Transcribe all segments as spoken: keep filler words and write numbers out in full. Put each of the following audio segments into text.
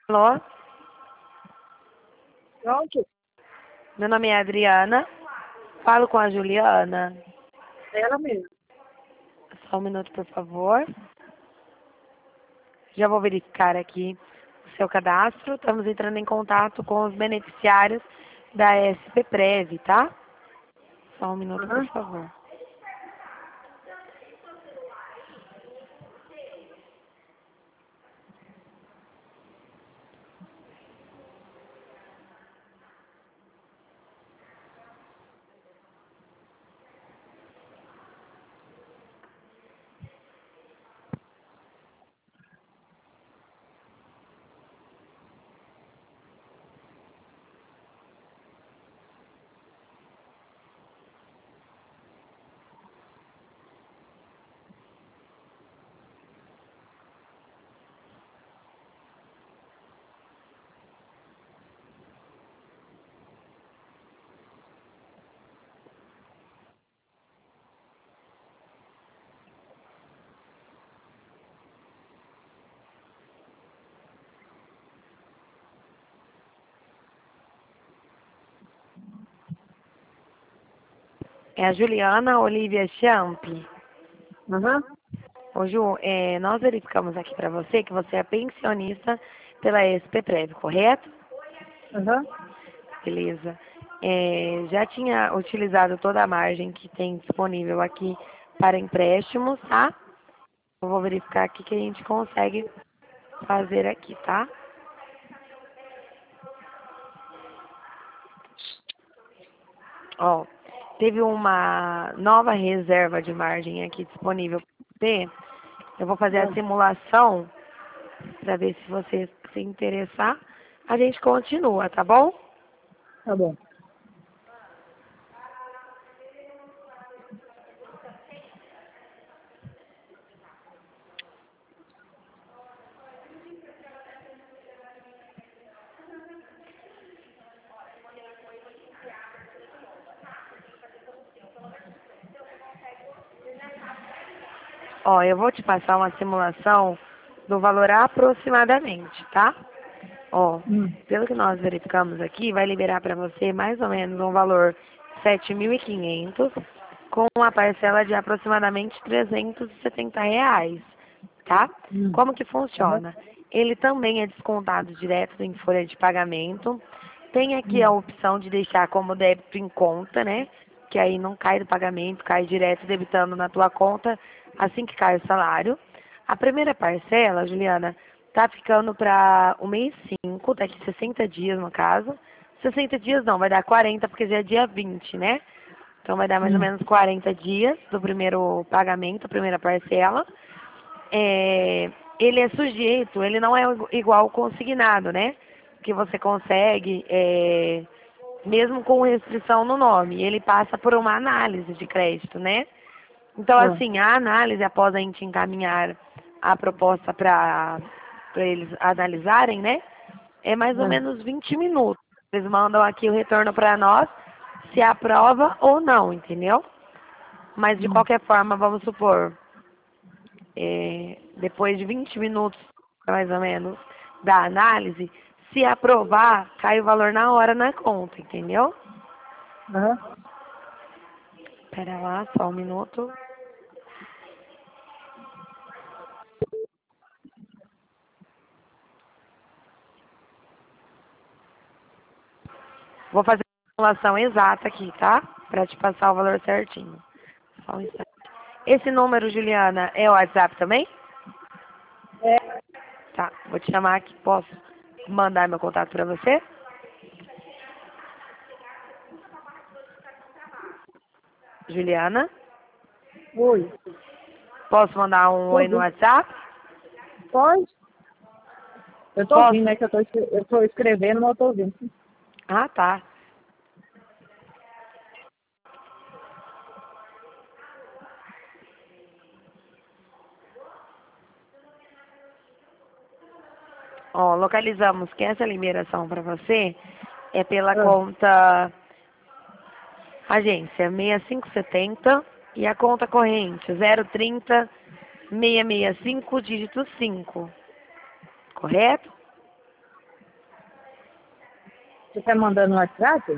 Alô? Pronto? Meu nome é Adriana. Falo com a Juliana. Ela mesmo. Só um minuto, por favor. Já vou verificar aqui o seu cadastro. Estamos entrando em contato com os beneficiários da S P Prev, tá? Só um minuto, por Aham. favor. É a Juliana Olivia Champ. Aham. Ô, Ju, é, nós verificamos aqui para você que você é pensionista pela S P Prev, correto? Aham. Beleza. É, já tinha utilizado toda a margem que tem disponível aqui para empréstimos, tá? Eu vou verificar aqui que a gente consegue fazer aqui, tá? Ó, teve uma nova reserva de margem aqui disponível para você. Eu vou fazer a Ah, simulação para ver se você se interessar. A gente continua, tá bom? tá bom. Ó, eu vou te passar uma simulação do valor aproximadamente, tá? Ó, Hum. pelo que nós verificamos aqui, vai liberar para você mais ou menos um valor sete mil e quinhentos com uma parcela de aproximadamente trezentos e setenta reais, tá? Hum. Como que Aham. funciona? Ele também é descontado direto em folha de pagamento. Tem aqui a Hum. opção de deixar como débito em conta, né? Que aí não cai do pagamento, cai direto debitando na tua conta assim que cai o salário. A primeira parcela, Juliana, tá ficando para o mês cinco, daqui sessenta dias no caso. sessenta dias não, vai dar quarenta porque já é dia vinte, né? Então vai dar mais ou Hum. menos quarenta dias do primeiro pagamento, primeira parcela. É, ele é sujeito, ele não é igual ao consignado, né? Que você consegue, é, mesmo com restrição no nome, ele passa por uma análise de crédito, né? Então, Ah. assim, a análise, após a gente encaminhar a proposta para eles analisarem, né? É mais ou Ah. menos vinte minutos. Eles mandam aqui o retorno para nós, se aprova ou não, entendeu? Mas, de Hum. qualquer forma, vamos supor, é, depois de vinte minutos, mais ou menos, da análise, se aprovar, cai o valor na hora na conta, entendeu? Aham. Pera lá, só um minuto. Vou fazer a simulação exata aqui, tá? Pra te passar o valor certinho. Só um instante. Esse número, Juliana, é o WhatsApp também? É. Tá, vou te chamar aqui. Posso mandar meu contato pra você? Juliana? Oi. Posso mandar um Tô oi no ouvindo. WhatsApp? Pode? Eu tô ouvindo, Posso? né? Que eu tô, escre- eu tô escrevendo, mas eu tô ouvindo. Ah, tá. Ó, localizamos que essa liberação para você é pela Ah. conta agência seis cinco sete zero e a conta corrente zero trinta, seiscentos e sessenta e cinco, dígito cinco. Correto? Você tá mandando no WhatsApp?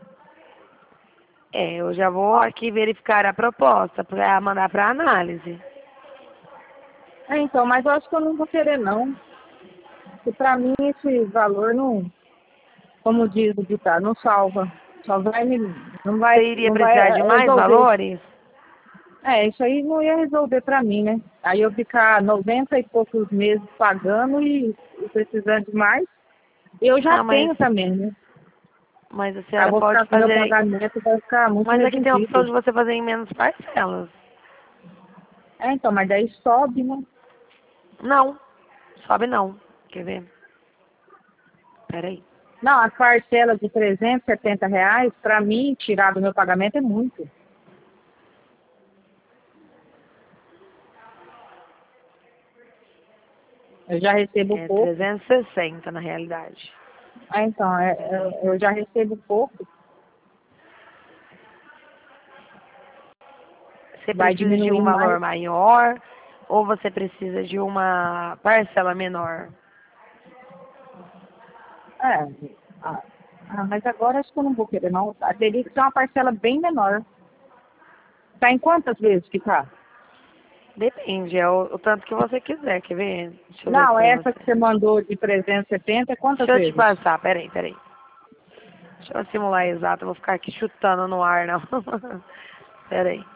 É, eu já vou aqui verificar a proposta para mandar para análise. É, então, mas eu acho que eu não vou querer, não. Porque pra mim esse valor não, como diz o ditado, não salva. Só vai me, não vai, Você iria não vai precisar de é, mais resolver. valores? É, isso aí não ia resolver pra mim, né? Aí eu ficar noventa e poucos meses pagando e, e precisando de mais. Eu já Ah, mas, tenho também, né? mas a Aí eu senhora vou pode ficar com o meu fazer. pagamento, vai ficar muito Mas aqui tem a opção reduzido. de você fazer em menos parcelas. É, então, mas daí sobe, né? Não, sobe não. Quer ver? Peraí. Não, as parcelas de trezentos e setenta reais, pra mim, tirar do meu pagamento é muito. Eu já recebo É pouco. trezentos e sessenta na realidade. Ah, então, é, é, eu já recebo pouco. Você Vai precisa de diminuir um mais. valor maior ou você precisa de uma parcela menor? É, ah, ah, mas agora acho que eu não vou querer, não. Ah, teria que ser uma parcela bem menor. Tá em quantas vezes que tá? Depende, é o, o tanto que você quiser. Quer ver? Deixa eu ver aqui Não, pra essa você. que você mandou de trezentos e setenta, é quantas Deixa eu te vezes? passar, peraí, peraí. Deixa eu simular exato, eu vou ficar aqui chutando no ar, não. Peraí.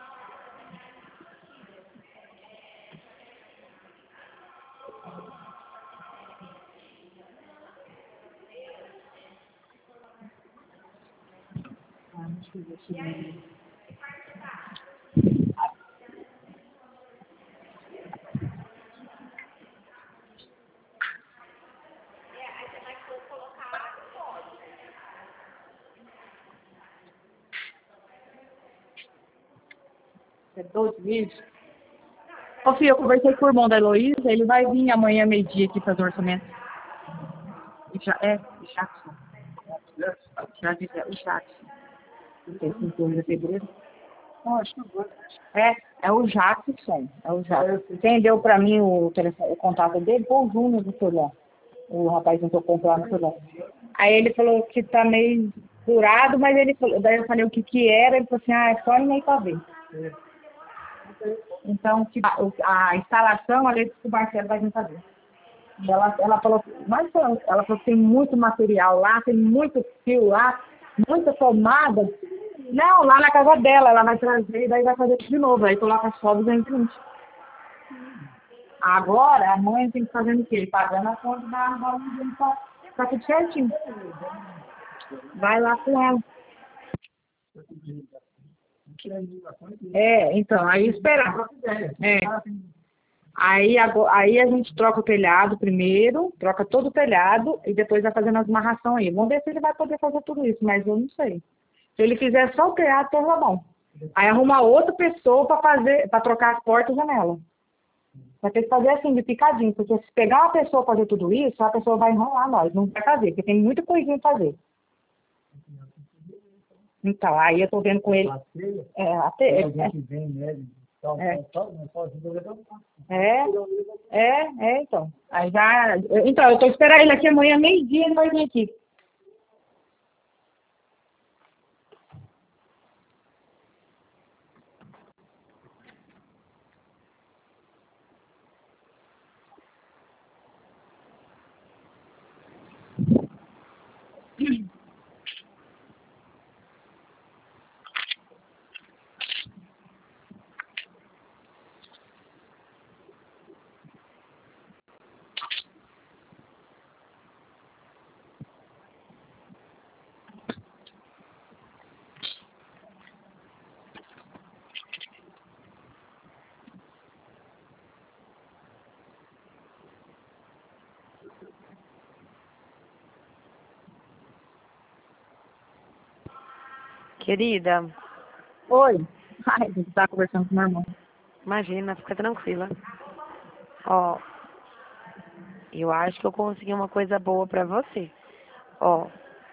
Ah, deixa eu ver se- É doze vídeos. Ô, filho, eu conversei com o irmão da Heloísa, ele vai vir amanhã meio-dia aqui fazer o orçamento. O Ja- É, o Jackson. Já disse, é o Jackson. Não sei se em fevereiro. Não, acho que não vou. É, é o Jackson. É o Jackson. Quem deu pra mim o, telefone, o contato dele foi o Júnior do celular. O rapazinho que eu comprei lá no celular. Aí ele falou que tá meio furado, mas ele falou, daí eu falei o que que era, ele falou assim, ah, é só ir pra ver. Então, que- a, a instalação, além do que o Marcelo vai vir fazer. E Ela, ela falou, mas ela falou que tem muito material lá, tem muito fio lá, muita tomada. Não, lá na casa dela, ela vai trazer e daí vai fazer tudo de novo. Aí coloca só duzentos e vinte. Agora, a mãe tem que fazer o quê? Pagando a conta da da pra, pra tudo certinho. Vai lá com ela. É, então, aí esperar. É. Aí, agora, aí a gente troca o telhado primeiro, troca todo o telhado e depois vai fazendo as marração aí. Vamos ver se ele vai poder fazer tudo isso, mas eu não sei. Se ele fizer só o telhado, então tá bom. Aí arruma outra pessoa para fazer, para trocar as portas e janela. Vai ter que fazer assim, de picadinho, porque se pegar uma pessoa pra fazer tudo isso, a pessoa vai enrolar nós, não vai fazer, porque tem muita coisinha pra fazer. Então, aí eu tô vendo com ele. É, até. É, é, é, é, então. Aí já. Então, eu tô esperando ele aqui amanhã, meio-dia, ele vai vir aqui. Querida, Oi. Ai, a gente tá conversando com meu irmão. imagina, fica tranquila. Ó, eu acho que eu consegui uma coisa boa pra você. Ó,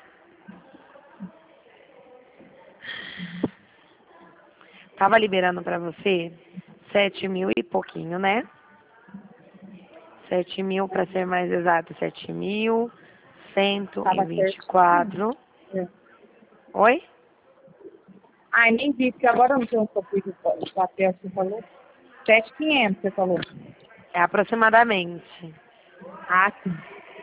tava liberando pra você sete mil e pouquinho, né? Sete mil, pra ser mais exato, sete mil cento e Tava vinte e certo. quatro. É. Oi? Ai, nem vi, porque agora eu não tenho um papel de papel que você falou. sete mil e quinhentos, você falou. É aproximadamente. Ah, sim.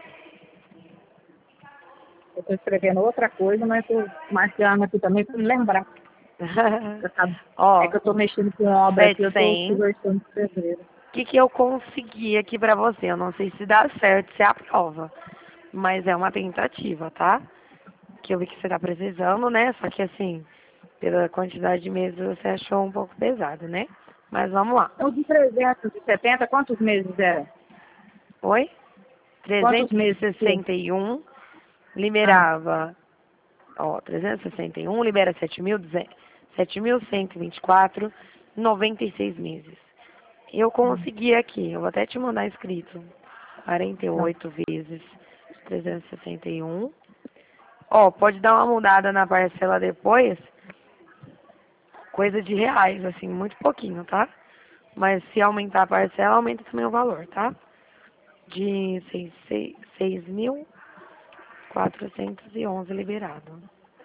Eu tô escrevendo outra coisa, mas tô marcando aqui também para me lembrar. Eu tava- É Ó, que eu tô mexendo com obra aqui, eu tô setecentos. conversando com o pedreiro. O que, que eu consegui aqui pra você? Eu não sei se dá certo, se é a prova. Mas é uma tentativa, tá? Que eu vi que você tá precisando, né? Só que assim, pela quantidade de meses você achou um pouco pesado, né? Mas vamos lá. Então, de trezentos e setenta, quantos meses era? Oi? Quantos trezentos e meses e tinha? sessenta e um Ah, liberava, ó, trezentos e sessenta e um libera sete mil cento e vinte e quatro, noventa e seis meses. Eu consegui aqui, eu vou até te mandar escrito. quarenta e tá. oito vezes trezentos e sessenta e um. Ó, pode dar uma mudada na parcela depois, coisa de reais, assim, muito pouquinho, tá? Mas se aumentar a parcela, aumenta também o valor, tá? De seis mil quatrocentos e onze liberado.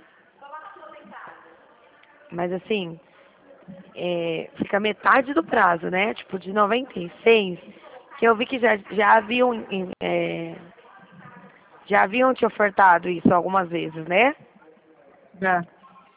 Mas assim, é, fica metade do prazo, né? Tipo, de noventa e seis, que eu vi que já, já haviam é, já haviam te ofertado isso algumas vezes, né? Já.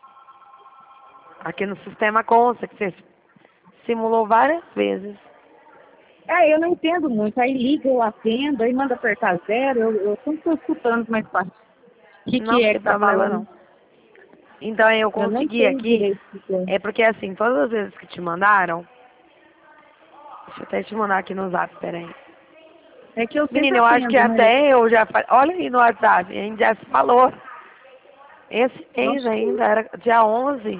Aqui no sistema consta que você simulou várias vezes. É, eu não entendo muito. Aí liga, eu atendo, aí manda apertar zero. Eu, eu sempre estou escutando mais fácil. O que, que Não é tem que tá problema falando? não. Então eu Eu nem consegui sei aqui, direito o que é. é porque assim, todas as vezes que te mandaram, deixa eu até te mandar aqui no zap, peraí. É que eu sempre Menina, eu acho que atendo, né? até eu já falei, olha aí no WhatsApp, a gente já se falou. Esse Não mês sei. ainda, era dia onze.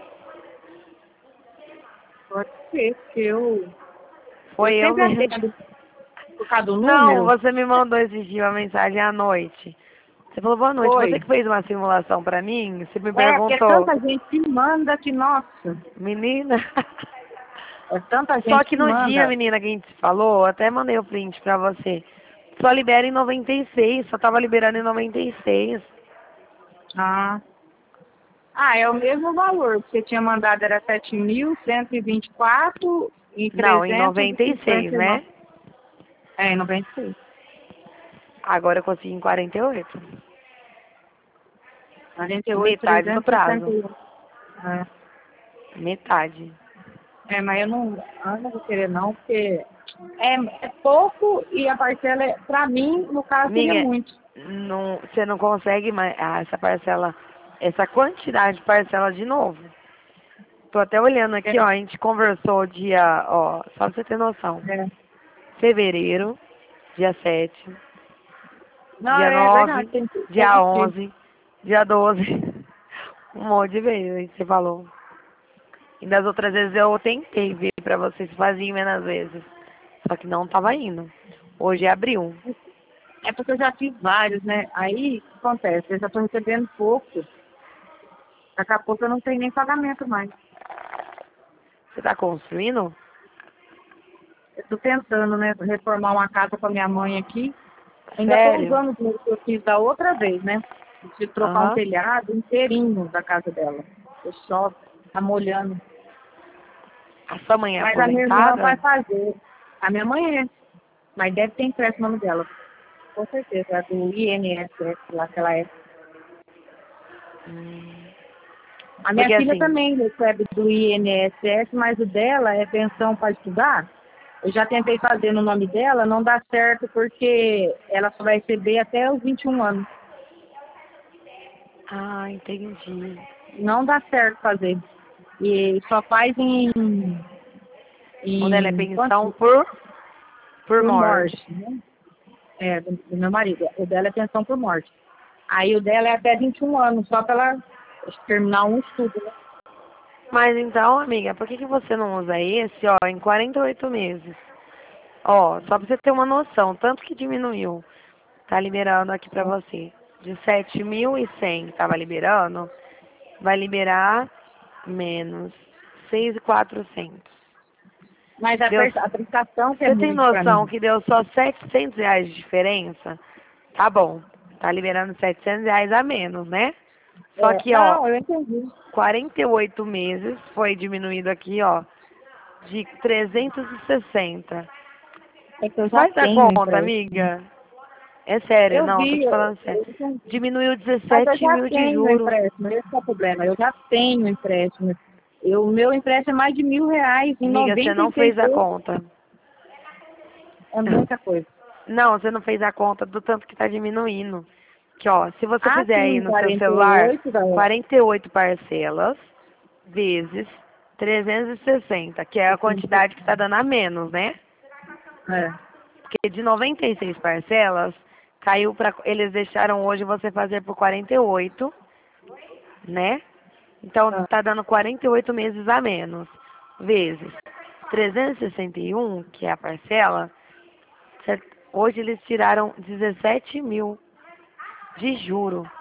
Pode ser, porque eu, eu Foi eu sempre mesmo. atendo por causa do Não, número. você me mandou esse dia uma mensagem à noite. Você falou, boa noite, você Foi. que fez uma simulação pra mim, você me É, porque perguntou, tanta gente que manda que, nossa, menina. é tanta Só gente que que no dia, manda. menina, que a gente se falou, até mandei o print pra você. Só libera em noventa e seis, só tava liberando em noventa e seis. Ah. Ah, é o mesmo valor. Que você tinha mandado era sete mil cento e vinte e quatro e Não, em trezentos noventa e e seis, cinquenta e nove. né? É, em noventa e seis. Agora eu consegui em quarenta e oito. quarenta e oito, Metade do trezentos e sessenta prazo. e um. É. Metade. É, mas eu não, eu não vou querer não, porque é, é pouco e a parcela, é, pra mim, no caso, seria Minha, muito. não, você não consegue mais ah, essa parcela, essa quantidade de parcela de novo. Tô até olhando É, aqui, ó, a gente conversou dia, ó, só pra você ter noção. é. Fevereiro, dia sete, Não, dia é verdade, nove, tem que dia ter. onze, dia doze. Um monte de vezes, aí você falou. E das outras vezes eu tentei ver pra vocês faziam menos vezes. Só que não tava indo. Hoje é abril. É porque eu já fiz vários, né? Aí, o que acontece? Eu já tô recebendo pouco. Daqui a pouco eu não tenho nem pagamento mais. Você tá construindo? Eu tô tentando, né, reformar uma casa pra minha mãe aqui. Ainda tô Sério? usando o dinheiro que eu fiz da outra vez, né? De trocar um Aham. telhado inteirinho da casa dela. Eu só tá molhando. A sua mãe é Mas a minha irmã vai aposentada? fazer. A minha mãe é. Mas deve ter impresso o nome dela. Com certeza. É do I N S S lá que ela é. Hum. A minha Porque filha assim, também recebe do I N S S, mas o dela é pensão para estudar. Eu já tentei fazer no nome dela, não dá certo porque ela só vai receber até os vinte e um anos. ah, entendi. Não dá certo fazer. E só faz em, O dela é em pensão quanto? por, por Por morte. morte, né? É, do, do meu marido. O dela é pensão por morte. Aí o dela é até vinte e um anos, só para ela terminar um estudo, né? Mas então, amiga, por que, que você não usa esse, ó, em quarenta e oito meses? Ó, só pra você ter uma noção, tanto que diminuiu. Tá liberando aqui pra você. De sete mil e cem tava liberando, vai liberar menos seis mil e quatrocentos. Mas a, Deu, per- a prestação que é você tem muito para noção mim. que deu só setecentos reais de diferença? Tá bom. tá liberando setecentos reais a menos, né? Só É, que, ó, não, eu entendi. quarenta e oito meses foi diminuído aqui, ó, de trezentos e sessenta. É que eu já Faz a tenho conta, empréstimo. amiga. É sério, Eu não, tô vi, te eu, falando sério. eu entendi. Diminuiu Mas eu dezessete já mil de tenho juro. empréstimo, esse é o problema. Eu já tenho empréstimo. O meu empréstimo é mais de mil reais em Amiga, você noventa não e seis fez a vezes. conta. É muita coisa. Não, você não fez a conta do tanto que tá diminuindo. Que, ó, se você Ah, fizer aí sim, no seu quarenta e celular, oito galera. quarenta e oito parcelas vezes trezentos e sessenta, que é a quantidade que está dando a menos, né? É. Porque de noventa e seis parcelas, caiu para eles deixaram hoje você fazer por quarenta e oito, né? Então Ah, está dando quarenta e oito meses a menos, vezes trezentos e sessenta e um, que é a parcela, cer- hoje eles tiraram dezessete mil de juro.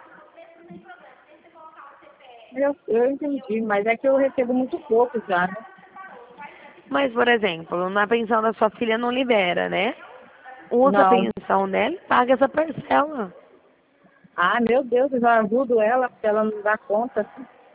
eu, eu entendi, mas é que eu recebo muito pouco já, né? Mas, por exemplo, na pensão da sua filha não libera, né? Usa a Não. pensão dela e paga essa parcela. Ah, meu Deus, eu já ajudo ela, porque ela não dá conta.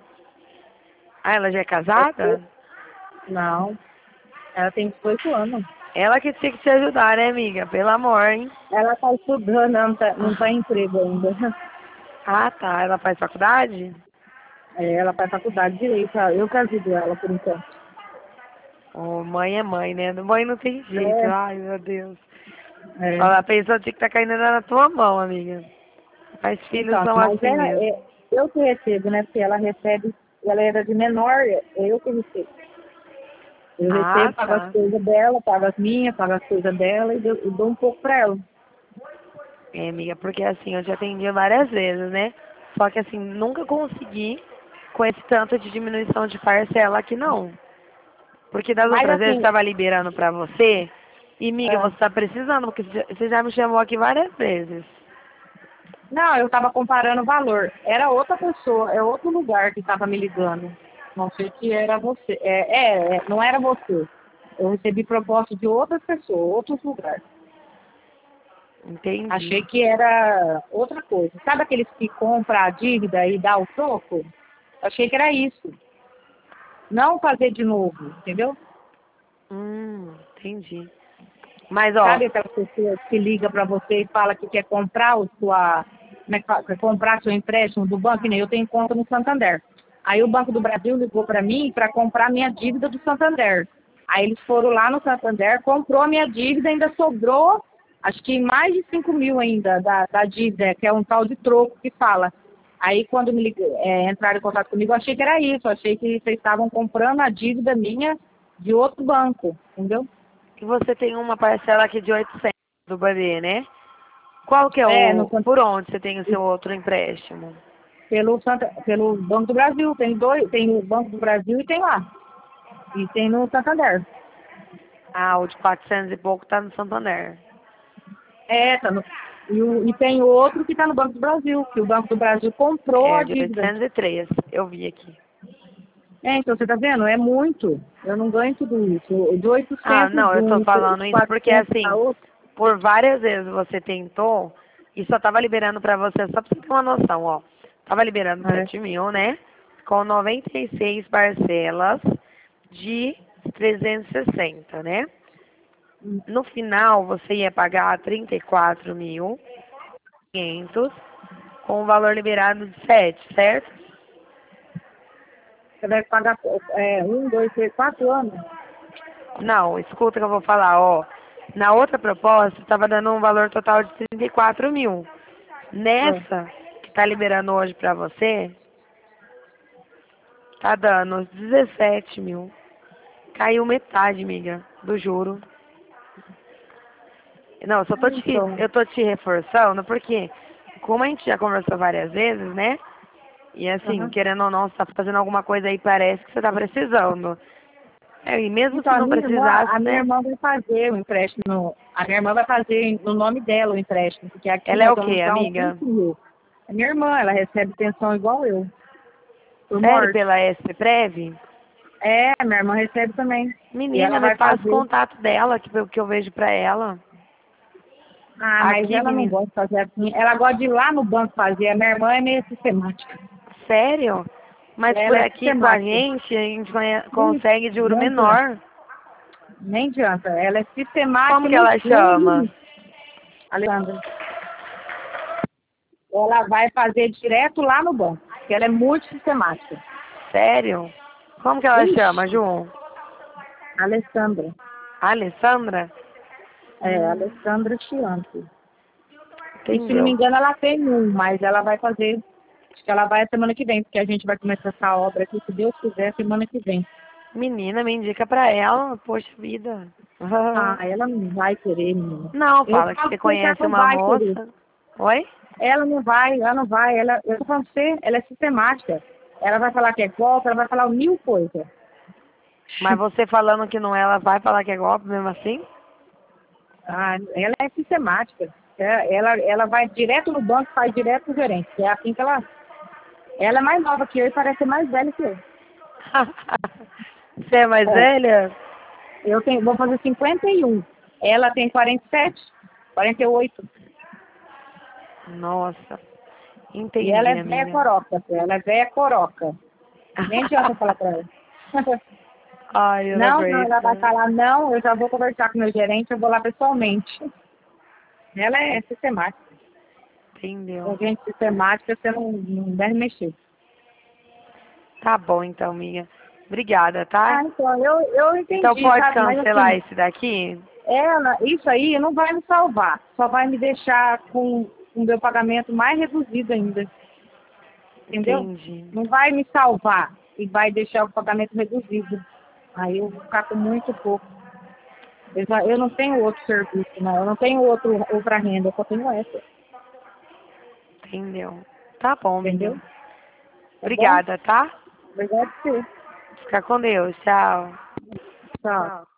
Ah, ela já é É casada? pouco. Não. Ela tem dezoito anos. Ela que tinha que te ajudar, né, amiga? Pelo amor, hein? Ela tá estudando, ela não tá, não tá em emprego ainda. Ah, tá. Ela faz faculdade? É, ela faz faculdade de direito, eu que ajudo ela por enquanto. Oh, mãe é mãe, né? Mãe não tem jeito. É, Ai, meu Deus. é. Ó, a pensão tinha que estar caindo na tua mão, amiga. Mas filhos Então, são mas assim ela, mesmo. é, eu que recebo, né? Porque ela recebe, ela era de menor, é eu que recebo. Eu Ah, recebo, pago as tá. coisas dela, pago as minhas, pago as coisas dela e dou, e dou um pouco pra ela. É, amiga, porque assim, eu já atendi várias vezes, né? Só que assim, nunca consegui com esse tanto de diminuição de parcela aqui, não. Porque das Mas outras vezes assim, estava liberando pra você. E, amiga, ah, você tá precisando, porque você já você já me chamou aqui várias vezes. não, eu estava comparando o valor. Era outra pessoa, é outro lugar que estava me ligando. Não sei se era você. É, é, é, não era você. Eu recebi proposta de outras pessoas, outros lugares. Entendi. Achei que era outra coisa. Sabe aqueles que compram a dívida e dá o troco? Achei que era isso. Não fazer de novo, entendeu? Hum, entendi. Mas, ó, Sabe aquela pessoa que liga para você e fala que quer comprar o sua, como é que fala? Quer comprar seu empréstimo do banco, que nem eu tenho conta no Santander. Aí o Banco do Brasil ligou para mim para comprar minha dívida do Santander. Aí eles foram lá no Santander, comprou a minha dívida, ainda sobrou, acho que mais de cinco mil ainda da, da dívida, que é um tal de troco que fala. Aí quando me lig- é, entraram em contato comigo, eu achei que era isso, eu achei que vocês estavam comprando a dívida minha de outro banco, entendeu? que você tem uma parcela aqui de oitocentos do bebê, né? Qual que é É, no o... Por onde você tem o seu outro empréstimo? pelo, Santa, pelo Banco do Brasil. Tem dois, tem o Banco do Brasil e tem lá. E tem no Santander. Ah, o de quatrocentos e pouco tá no Santander. É, tá no, e, o, e tem o outro que está no Banco do Brasil, que o Banco do Brasil comprou É, a de dívida. oitocentos e três, eu vi aqui. É, então você tá vendo? É muito. Eu não ganho tudo isso. O De Ah, oitocentos não, de eu tô um, falando de isso porque quatrocentos da assim, outra. por várias vezes você tentou e só tava liberando pra você, só pra você ter uma noção, ó. Tava liberando É. sete mil, né? Com noventa e seis parcelas de trezentos e sessenta, né? No final, você ia pagar trinta e quatro mil e quinhentos com o valor liberado de sete, certo? Você vai pagar é, um, dois, três, quatro anos. Não, escuta que eu vou falar, ó. Na outra proposta, estava dando um valor total de trinta e quatro mil. É. Nessa, que tá liberando hoje pra você, tá dando dezessete mil. Caiu metade, amiga, do juro. Não, eu só tô te, Então, eu tô te reforçando porque, como a gente já conversou várias vezes, né? E assim, aham. querendo ou não, você tá fazendo alguma coisa aí, parece que você tá precisando. É, e mesmo Então, se a não minha irmã, precisasse, a minha né? irmã vai fazer o empréstimo, a minha irmã vai fazer no nome dela o empréstimo, porque aqui Ela é nós o vamos quê, dar uns amiga? vinte mil. A minha irmã, ela recebe pensão igual eu, por Sério, morte. pela S P Prev? É, minha irmã recebe também. E Menina, ela me vai passa o fazer. contato dela, que, eu- que eu vejo pra ela. Ah, mas Aqui, ela não menina. gosta de fazer assim. Ela gosta de ir lá no banco fazer. A minha irmã é meio sistemática. Sério? Mas por Ela é aqui com a sistemática. gente, a gente ganha- Ih, consegue juro não adianta. menor. Nem adianta. Ela é sistemática Como que no ela chama? fundo. Alessandra. Ela vai fazer direto lá no banco. Porque ela é muito sistemática. Sério? Como que ela chama, Ixi, Ju? Alessandra. Alessandra? É, Hum, Alessandra Chianti. E se não me entendeu. engano, ela tem um, mas ela vai fazer. Acho que ela vai a semana que vem, porque a gente vai começar essa obra aqui, se Deus quiser, semana que vem. Menina, me indica pra ela. Poxa vida. Ah, ela não vai querer, menina. Não, Eu fala que falo você que você já conhece não uma vai querer. moça. Oi? Ela não vai, ela não vai. Ela, eu tô falando pra você, ela é sistemática. Ela vai falar que é golpe, ela vai falar mil coisas. Mas você falando que não é, ela vai falar que é golpe mesmo assim? Ah, ela é sistemática. É, Ela, ela vai direto no banco, faz direto pro gerente. É assim que ela. Ela é mais nova que eu e parece ser mais velha que eu. Você é mais É, velha? eu tenho, vou fazer cinquenta e um. Ela tem quarenta e sete, quarenta e oito. Nossa, E ela entendi, é velha amiga. coroca, filha. Ela é velha coroca. Nem adianta falar pra ela. Ai, eu não Não, não, ela aguento. vai falar, não, eu já vou conversar com o meu gerente, eu vou lá pessoalmente. Ela é sistemática. Com Entendeu. gente sistemática, você não, não deve mexer. Tá bom então, amiga. Obrigada, Ah, tá? então, eu, eu Então entendi, pode sabe? Mas cancelar assim, esse daqui? ela, isso aí não vai me salvar. Só vai me deixar com o meu pagamento mais reduzido ainda. Entendeu? Entendi. Não vai me salvar e vai deixar o pagamento reduzido. Aí eu vou ficar com muito pouco. Eu, já, eu não tenho outro serviço, não. Eu não tenho outro, outra renda, eu só tenho essa. Entendeu. Tá bom, amiga. Entendeu? Tá bom? Obrigada, tá? Obrigado por você. Fica com Deus. Tchau. Tchau.